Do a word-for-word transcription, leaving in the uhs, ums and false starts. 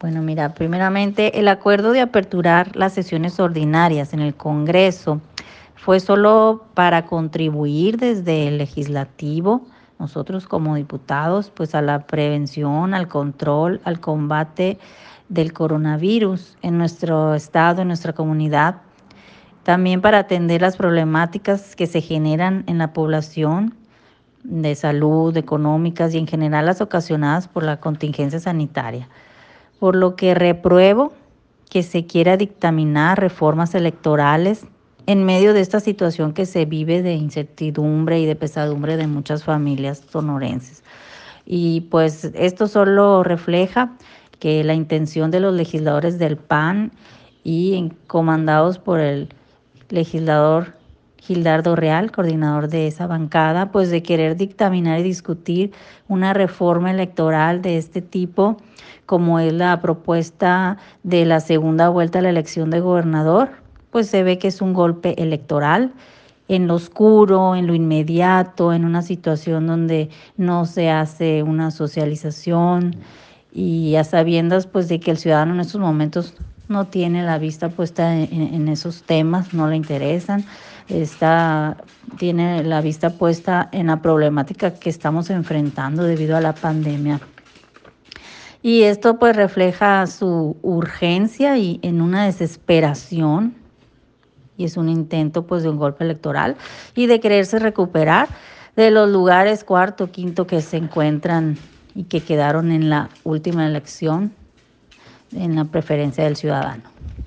Bueno, mira, primeramente el acuerdo de aperturar las sesiones ordinarias en el Congreso fue solo para contribuir desde el legislativo, nosotros como diputados, pues a la prevención, al control, al combate del coronavirus en nuestro estado, en nuestra comunidad. También para atender las problemáticas que se generan en la población de salud, económicas y en general las ocasionadas por la contingencia sanitaria. Por lo que repruebo que se quiera dictaminar reformas electorales en medio de esta situación que se vive de incertidumbre y de pesadumbre de muchas familias sonorenses. Y pues esto solo refleja que la intención de los legisladores del P A N y comandados por el legislador Gildardo Real, coordinador de esa bancada, pues de querer dictaminar y discutir una reforma electoral de este tipo, como es la propuesta de la segunda vuelta a la elección de gobernador, pues se ve que es un golpe electoral en lo oscuro, en lo inmediato, en una situación donde no se hace una socialización y a sabiendas pues de que el ciudadano en estos momentos no tiene la vista puesta en, en esos temas, no le interesan, está, tiene la vista puesta en la problemática que estamos enfrentando debido a la pandemia. Y esto pues refleja su urgencia y en una desesperación, y es un intento pues de un golpe electoral y de quererse recuperar de los lugares cuarto, quinto que se encuentran y que quedaron en la última elección en la preferencia del ciudadano.